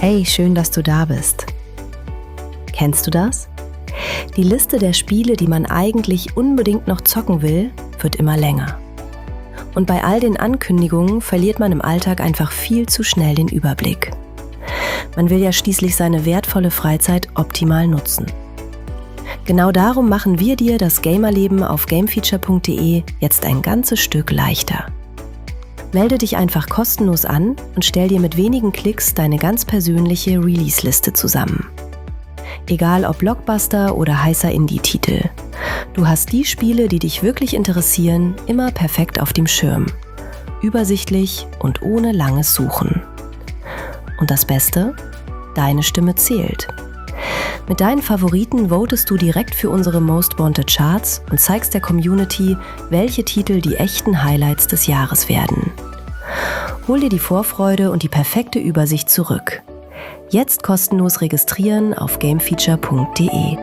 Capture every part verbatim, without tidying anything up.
Hey, schön, dass du da bist. Kennst du das? Die Liste der Spiele, die man eigentlich unbedingt noch zocken will, wird immer länger. Und bei all den Ankündigungen verliert man im Alltag einfach viel zu schnell den Überblick. Man will ja schließlich seine wertvolle Freizeit optimal nutzen. Genau darum machen wir dir das Gamerleben auf gamefeature punkt de jetzt ein ganzes Stück leichter. Melde dich einfach kostenlos an und stell dir mit wenigen Klicks deine ganz persönliche Release-Liste zusammen. Egal ob Blockbuster oder heißer Indie-Titel. Du hast die Spiele, die dich wirklich interessieren, immer perfekt auf dem Schirm. Übersichtlich und ohne langes Suchen. Und das Beste? Deine Stimme zählt. Mit deinen Favoriten votest du direkt für unsere Most Wanted Charts und zeigst der Community, welche Titel die echten Highlights des Jahres werden. Hol dir die Vorfreude und die perfekte Übersicht zurück. Jetzt kostenlos registrieren auf gamefeature punkt de.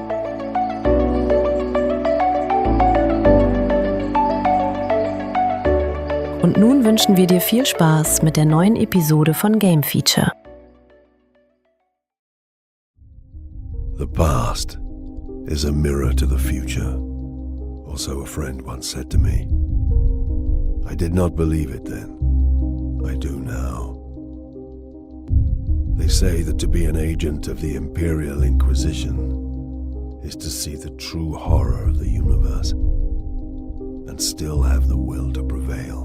Und nun wünschen wir dir viel Spaß mit der neuen Episode von Game Feature. The past is a mirror to the future, or so a friend once said to me. I did not believe it then. I do now. They say that to be an agent of the Imperial Inquisition is to see the true horror of the universe and still have the will to prevail.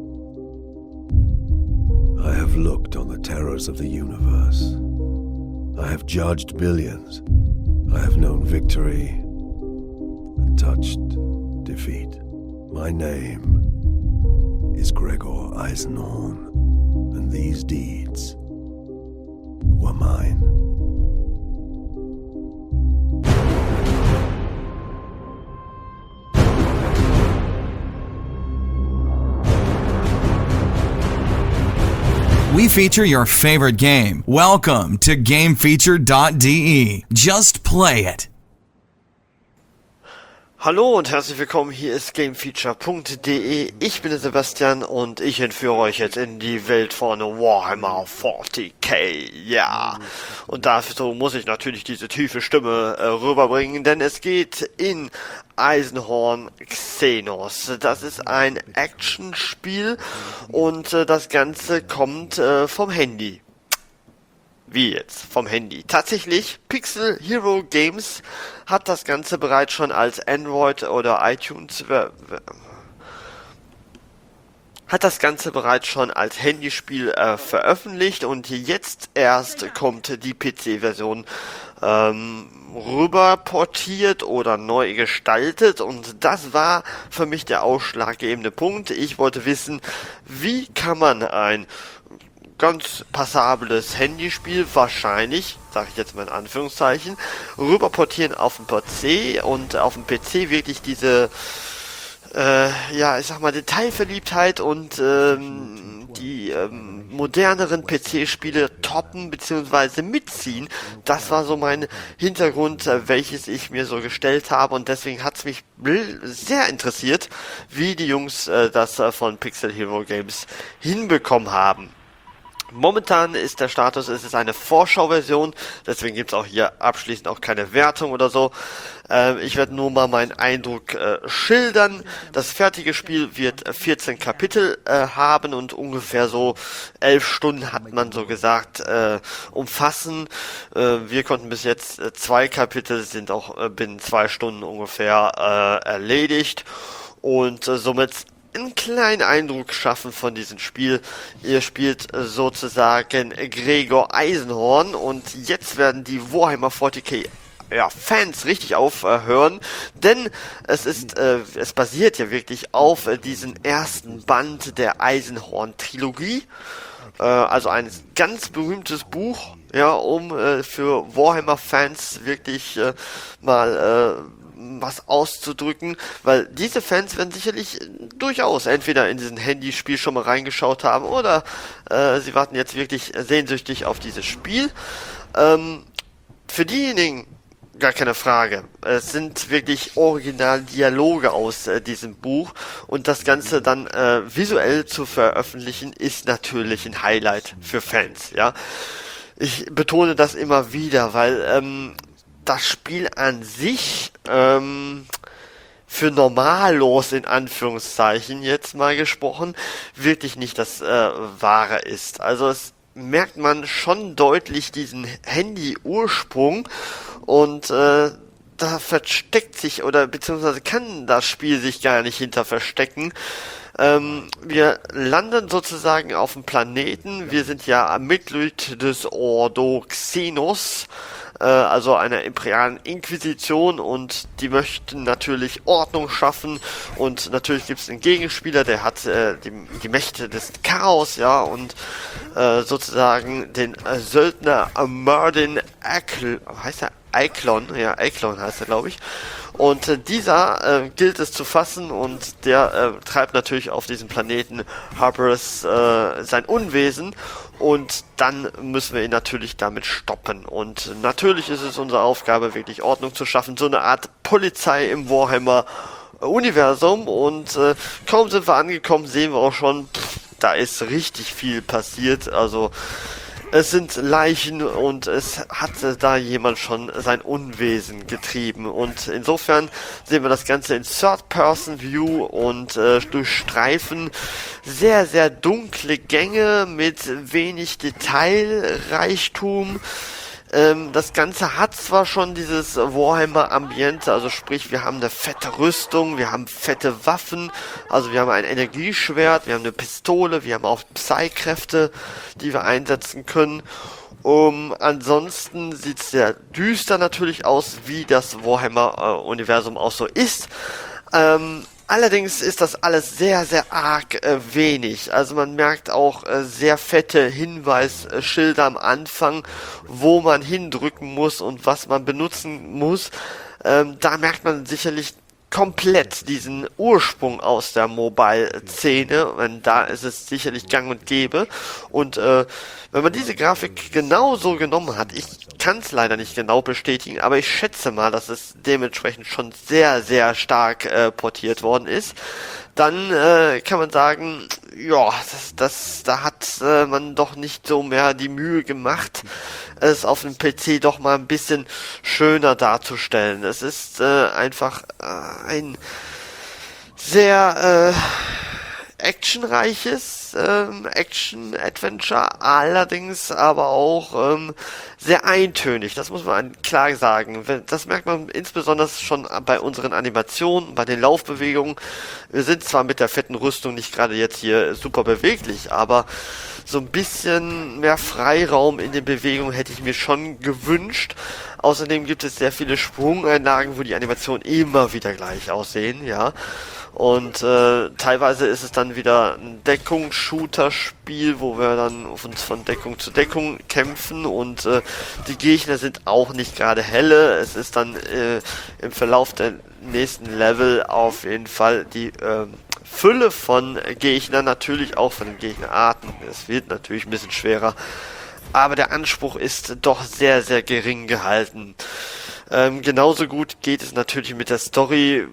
I have looked on the terrors of the universe. I have judged billions. I have known victory and touched defeat. My name is Gregor Eisenhorn, and these deeds were mine. We feature your favorite game. Welcome to game feature dot de. Just play it. Hallo und herzlich willkommen, hier ist gamefeature punkt de. Ich bin der Sebastian und ich entführe euch jetzt in die Welt von Warhammer vierzig K. Ja, und dafür muss ich natürlich diese tiefe Stimme äh, rüberbringen, denn es geht in Eisenhorn Xenos. Das ist ein Actionspiel und äh, das Ganze kommt äh, vom Handy. Wie jetzt? Vom Handy. Tatsächlich, Pixel Hero Games hat das Ganze bereits schon als Android oder iTunes äh, hat das Ganze bereits schon als Handyspiel äh, veröffentlicht und jetzt erst kommt die P C-Version ähm, rüber portiert oder neu gestaltet und das war für mich der ausschlaggebende Punkt. Ich wollte wissen, wie kann man ein ganz passables Handyspiel wahrscheinlich, sage ich jetzt mal in Anführungszeichen, rüberportieren auf den P C und auf dem P C wirklich diese, äh, ja, ich sag mal, Detailverliebtheit und ähm, die ähm, moderneren P C-Spiele toppen bzw. mitziehen. Das war so mein Hintergrund, äh, welches ich mir so gestellt habe und deswegen hat es mich sehr interessiert, wie die Jungs äh, das äh, von Pixel Hero Games hinbekommen haben. Momentan ist der Status, es ist eine Vorschauversion, deswegen gibt es auch hier abschließend auch keine Wertung oder so. Äh, ich werde nur mal meinen Eindruck äh, schildern. Das fertige Spiel wird vierzehn Kapitel äh, haben und ungefähr so elf Stunden hat man so gesagt äh, umfassen. Äh, wir konnten bis jetzt äh, zwei Kapitel, sind auch äh, binnen zwei Stunden ungefähr äh, erledigt und äh, somit einen kleinen Eindruck schaffen von diesem Spiel. Ihr spielt sozusagen Gregor Eisenhorn und jetzt werden die Warhammer vierzig K ja, Fans richtig aufhören, denn es ist, äh, es basiert ja wirklich auf äh, diesen ersten Band der Eisenhorn-Trilogie, äh, also ein ganz berühmtes Buch, ja, um äh, für Warhammer-Fans wirklich äh, mal äh, was auszudrücken, weil diese Fans werden sicherlich durchaus entweder in diesen Handyspiel schon mal reingeschaut haben oder äh, sie warten jetzt wirklich sehnsüchtig auf dieses Spiel. Ähm, für diejenigen, gar keine Frage, es sind wirklich Originaldialoge aus äh, diesem Buch und das Ganze dann äh, visuell zu veröffentlichen ist natürlich ein Highlight für Fans, ja. Ich betone das immer wieder, weil ähm, das Spiel an sich ähm, für normallos in Anführungszeichen jetzt mal gesprochen wirklich nicht das äh, Wahre ist. Also es merkt man schon deutlich diesen Handy-Ursprung und äh, da versteckt sich oder beziehungsweise kann das Spiel sich gar nicht hinter verstecken. Ähm, wir landen sozusagen auf dem Planeten. Wir sind ja Mitglied des Ordo Xenos, äh, also einer imperialen Inquisition, und die möchten natürlich Ordnung schaffen, und natürlich gibt es einen Gegenspieler, der hat äh, die, die Mächte des Chaos, ja, und äh, sozusagen den äh, Söldner Merdin Akl, heißt er Eiklon, ja, Eiklon heißt er, glaube ich. Und äh, dieser äh, gilt es zu fassen, und der äh, treibt natürlich auf diesem Planeten Harbors äh, sein Unwesen, und dann müssen wir ihn natürlich damit stoppen. Und natürlich ist es unsere Aufgabe, wirklich Ordnung zu schaffen, so eine Art Polizei im Warhammer-Universum, und äh, kaum sind wir angekommen, sehen wir auch schon, pff, da ist richtig viel passiert, also es sind Leichen und es hatte da jemand schon sein Unwesen getrieben, und insofern sehen wir das Ganze in Third-Person-View und äh, durchstreifen sehr, sehr dunkle Gänge mit wenig Detailreichtum. Ähm, das Ganze hat zwar schon dieses Warhammer-Ambiente, also sprich, wir haben eine fette Rüstung, wir haben fette Waffen, also wir haben ein Energieschwert, wir haben eine Pistole, wir haben auch Psy-Kräfte, die wir einsetzen können. Um, ansonsten sieht es sehr düster natürlich aus, wie das Warhammer-Universum auch so ist. Ähm, Allerdings ist das alles sehr, sehr arg äh, wenig. Also man merkt auch äh, sehr fette Hinweisschilder am Anfang, wo man hindrücken muss und was man benutzen muss. Ähm, da merkt man sicherlich komplett diesen Ursprung aus der Mobile-Szene, und da ist es sicherlich gang und gäbe. Und äh, wenn man diese Grafik genauso genommen hat, ich kann es leider nicht genau bestätigen, aber ich schätze mal, dass es dementsprechend schon sehr, sehr stark äh, portiert worden ist, dann äh, kann man sagen, ja, das, das, da hat äh, man doch nicht so mehr die Mühe gemacht, es auf dem P C doch mal ein bisschen schöner darzustellen. Es ist äh, einfach äh, ein sehr äh, actionreiches ähm, Action-Adventure, allerdings aber auch ähm, sehr eintönig, das muss man klar sagen. Das merkt man insbesondere schon bei unseren Animationen, bei den Laufbewegungen. Wir sind zwar mit der fetten Rüstung nicht gerade jetzt hier super beweglich, aber so ein bisschen mehr Freiraum in den Bewegungen hätte ich mir schon gewünscht. Außerdem gibt es sehr viele Sprungeinlagen, wo die Animationen immer wieder gleich aussehen, ja. Und äh, teilweise ist es dann wieder ein Deckungsshooter-Spiel, wo wir dann uns von Deckung zu Deckung kämpfen, und äh, die Gegner sind auch nicht gerade helle. Es ist dann äh, im Verlauf der nächsten Level auf jeden Fall die äh, Fülle von Gegnern, natürlich auch von den Gegnerarten. Es wird natürlich ein bisschen schwerer, aber der Anspruch ist doch sehr, sehr gering gehalten. Ähm, genauso gut geht es natürlich mit der Story.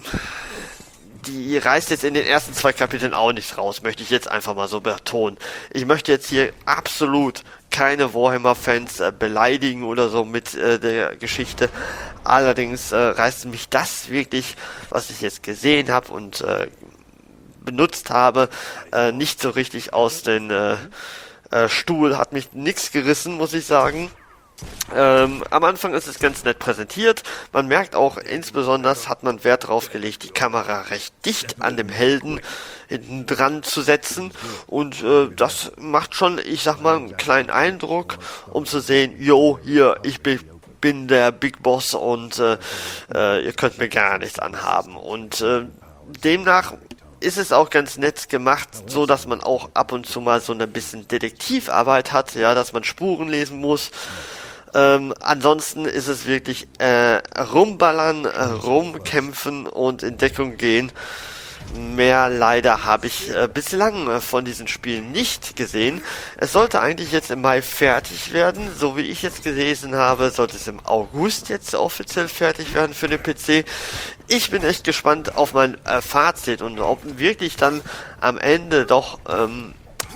Die reißt jetzt in den ersten zwei Kapiteln auch nichts raus, möchte ich jetzt einfach mal so betonen. Ich möchte jetzt hier absolut keine Warhammer-Fans äh, beleidigen oder so mit äh, der Geschichte. Allerdings äh, reißt mich das wirklich, was ich jetzt gesehen habe und äh, benutzt habe, äh, nicht so richtig aus den äh, äh, Stuhl. Hat mich nichts gerissen, muss ich sagen. Ähm, am Anfang ist es ganz nett präsentiert. Man merkt auch, insbesondere hat man Wert darauf gelegt, die Kamera recht dicht an dem Helden hinten dran zu setzen, und äh, das macht schon, ich sag mal, einen kleinen Eindruck, um zu sehen, yo, hier, ich bin bin der Big Boss, und äh, äh, ihr könnt mir gar nichts anhaben. Und äh, demnach ist es auch ganz nett gemacht, so dass man auch ab und zu mal so ein bisschen Detektivarbeit hat, ja, dass man Spuren lesen muss. Ähm, ansonsten ist es wirklich äh, rumballern, äh, rumkämpfen und in Deckung gehen. Mehr leider habe ich äh, bislang äh, von diesen Spielen nicht gesehen. Es sollte eigentlich jetzt im Mai fertig werden. So wie ich jetzt gelesen habe, sollte es im August jetzt offiziell fertig werden für den P C. Ich bin echt gespannt auf mein äh, Fazit und ob wirklich dann am Ende doch ähm,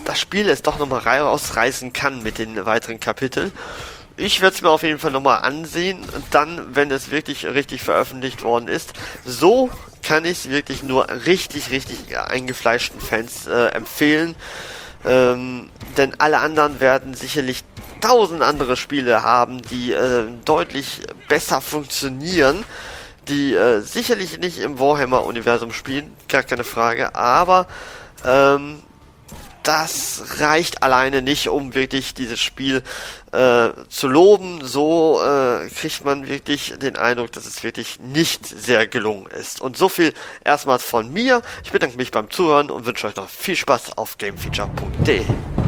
das Spiel es doch nochmal rausreißen kann mit den weiteren Kapiteln. Ich werde es mir auf jeden Fall nochmal ansehen, dann, wenn es wirklich richtig veröffentlicht worden ist. So kann ich es wirklich nur richtig, richtig eingefleischten Fans äh, empfehlen. Ähm, denn alle anderen werden sicherlich tausend andere Spiele haben, die äh, deutlich besser funktionieren, die äh, sicherlich nicht im Warhammer-Universum spielen, gar keine Frage, aber ähm, das reicht alleine nicht, um wirklich dieses Spiel äh, zu loben. So äh, kriegt man wirklich den Eindruck, dass es wirklich nicht sehr gelungen ist. Und so viel erstmals von mir. Ich bedanke mich beim Zuhören und wünsche euch noch viel Spaß auf gamefeature punkt de.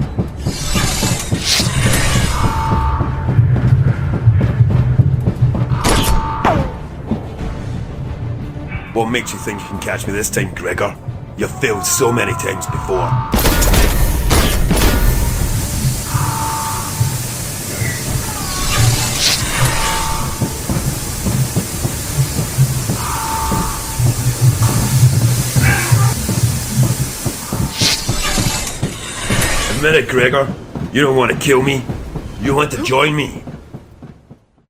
What makes you think you can catch me this time, Gregor? You've failed so many times before. Admit it, Gregor. You don't want to kill me. You want to join me.